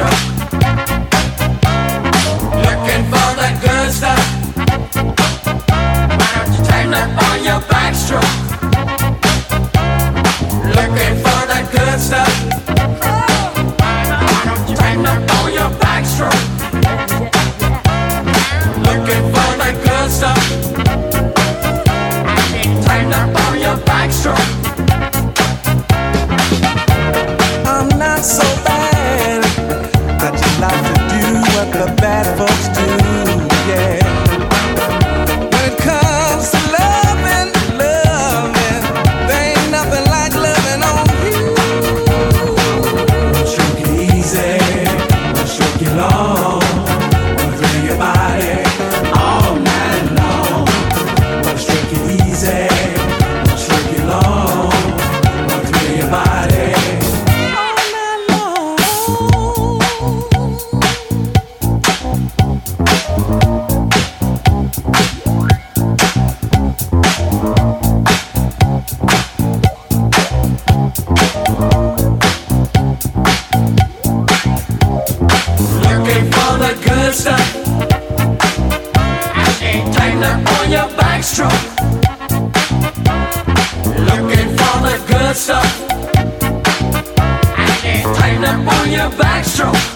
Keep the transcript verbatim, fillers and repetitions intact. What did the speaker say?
backstroke. Looking for that good stuff. Why don't you tighten up on your backstroke? Looking for that good stuff. Why don't you tighten up on your backstroke? Looking for that good stuff. Tighten up on your backstroke. I'm not so bad. I just like to do what the bad folks do, yeah. When it comes to loving, loving, there ain't nothing like loving on you. Wanna stroke it easy, wanna stroke it long, wanna thrill your body all night long. Wanna stroke it easy, wanna stroke it long, wanna thrill your body. Looking for the good stuff. Tighten up on your backstroke. Looking for the good stuff. Tighten up on your backstroke.